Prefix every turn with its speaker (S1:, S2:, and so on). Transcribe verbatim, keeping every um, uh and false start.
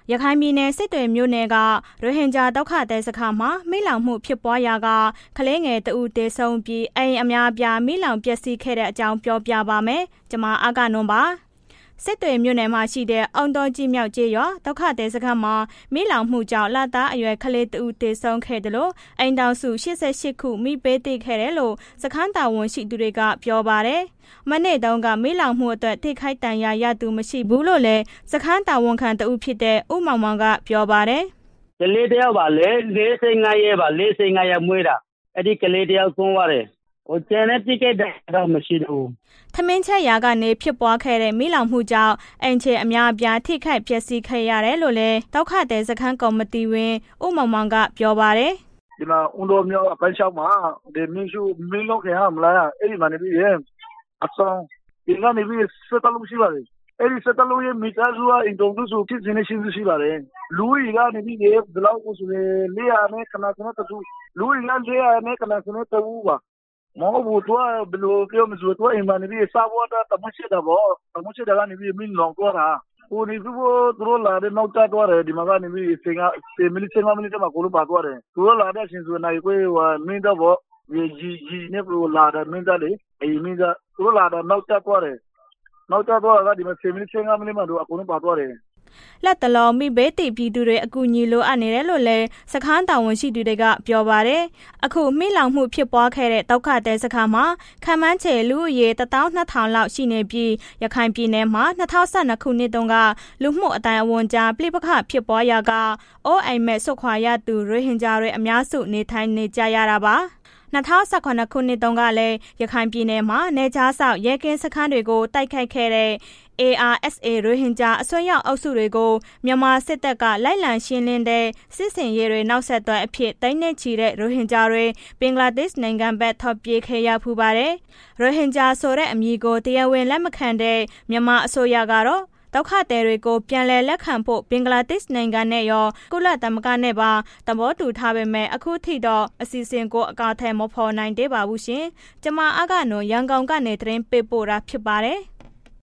S1: ရခိုင်ပြည်နယ်စစ်တွေမြို့နယ်ကရိုဟင်ဂျာဒုက္ခသည်စခန်းမှာမိလောင်မှုဖြစ်ပွားရာကကလေးငယ်တဦးသေဆုံးပြီးအိမ်အများအပြားမိလောင်ပျက်စီးခဲ့တဲ့အကြောင်းပြောပြပါမယ်။ကျွန်မအကနွန်ပါစစ်တွေမြို့နယ်မှာရှိတဲ့အောင်တော်ကြီးမြောက်ကျေးရွာဒုက္ခသည်စခန်းမှာမိလောင်မှုကြောင့်လသားအရွယ်ကလေးတဦးသေဆုံးခဲ့တယ်လို့အိမ်တောင်စုရှစ်ဆယ့်ရှစ်ခုမိပေးသိခဲ့တယ်လို့စခန်းတာဝန်ရှိသူတွေကပြောပါတယ်။မနေ့တုန်းကမိလောင်မှုအတွက်ထိခိုက်ဒဏ်ရာရသူမရှိဘူးလို့လည်းစခန်းတာဝန်ခံတဦးဖြစ်တဲ့ဦးမောင်မောင်ကပြောပါတယ်
S2: ။ကလေးတယောက်ပါလေလေးစိတ်ငါးရက်ပါလေးစိတ်ငါးရက်မွေးတာအဲ့ဒီကလေးတယောက်ဆုံးသွားတယ်ဟိုကျန်တဲ့တိကျတဲ့တော့မရှိဘူး
S1: ထမင်းချက်ရာကနေဖြစ်ပွားခဲ့တဲ့မိလောင်မှုကြောင့်အင်ချေအများအပြားထိခိုက်ပျက်စီးခဲ့ရတယ်လို့လည်းတောက်ခတဲ့စခန်းကော်မတီဝင်ဦးမောင်မောင်ကပြောပါတယ်
S3: ဒီမှာဦးတော်မျိုးအပိုင်းချောက်မှာဒီမင်းစုမင်းလောက်ခဲ့ဟာမလားအဲ့ဒီမှာနေပြီးရဲ့အဆောင်ဒီကနေပြီးစက်တလုံးရှိပါတယ်အဲ့ဒီစက်တလုံးရဲ့မိသားစုကအင်တုံစုစုဖြစ်နေရှိရှိပါတယ်လူကြီးကနေပြီးဒီလောက်ကိုဆိုလေလေးရနဲ့ခဏခဏတူလူကြီးကလေးရနဲ့ခဏခဏတူပါမောဘူးတော့ဘယ်လိုပြောမလို့တော့အိမ်မှာနေပြီးစားဖို့တော့တမရှိတော့ဘောတမရှိတော့ကနေပြီးမင်းလောင်တော့တာဟိုဒီဘူးတို့လာတဲ့နောက်ကျတော့တယ်ဒီမှာကနေပြီးစင်ကစင်မီလီစင်မီလီတမကိုလိုပါတော့တယ်တို့လာတဲ့ရှင်ဆိုနိုင်ကိုဟိုမင်းတော့ဘောကြီးကြီးနဲ့ဘလို့လာတဲ့မင်းသားလေအိမ်မင်းသားတို့လာတဲ့နောက်ကျတော့တယ်နောက်ကျတော့ကဒီမှာစင်မီလီစင်မီလီမှာတို့အကုန်လုံးပါတော့တယ်
S1: လက်တလုံးမိဘေးတီပြည်သူတွေအကူအညီလိုအပ်နေတယ်လို့လည်းစခန်းတာဝန်ရှိသူတွေကပြောပါတယ်အခုမိလောင်မှုဖြစ်ပွားခဲ့တဲ့ဒုက္ခသည်စခန်းမှာခန့်မှန်းခြေလူဦးရေတစ်သောင်းနှစ်ထောင်လောက်ရှိနေပြီးရခိုင်ပြည်နယ်မှာ၂၀၁၂ခုနှစ်တုန်းကလူမှုအတိုင်းအဝန်ကြားပြိပခဖြစ်ပွားရာကအိုးအိမ်မဲ့ဆွခွာရသူရိုဟင်ဂျာတွေအများစုနေထိုင်နေကြရတာပါ၂၀၁၇ခုနှစ်တုန်းကလည်းရခိုင်ပြည်နယ်မှာနေကြားဆောက်ရဲကင်းစခန်းတွေကိုတိုက်ခိုက်ခဲ့တဲ့ A R S A ရိုဟင်ဂျာအစွန်းရောက်အုပ်စုတွေကိုမြန်မာစစ်တပ်ကလိုက်လံရှင်းလင်းတဲ့စစ်စင်ရေးတွေနောက်ဆက်တွဲအဖြစ်တိမ့်နေချီတဲ့ရိုဟင်ဂျာတွေဘင်္ဂလားဒေ့ရှ်နိုင်ငံဘက်ထွက်ပြေးခဲ့ရဖူးပါတယ်။ရိုဟင်ဂျာဆိုတဲ့အမည်ကိုတရားဝင်လက်မခံတဲ့မြန်မာအစိုးရကတော့ဒုက္ခသည်တွေကိုပြန်လည်လက်ခံဖို့ဘင်္ဂလားဒေ့ရှ်နိုင်ငံနဲ့ရောကုလသမဂ္ဂနဲ့ပါသဘောတူထားပေမဲ့အခုထိတော့အစီအစဉ်ကိုအကောင့်ထဲမဖော်နိုင်သေးပါဘူးရှင်။ကျွန်မအကနုရန်ကုန်ကနေသတင်းပေးပို့တာဖြစ်ပါတယ်။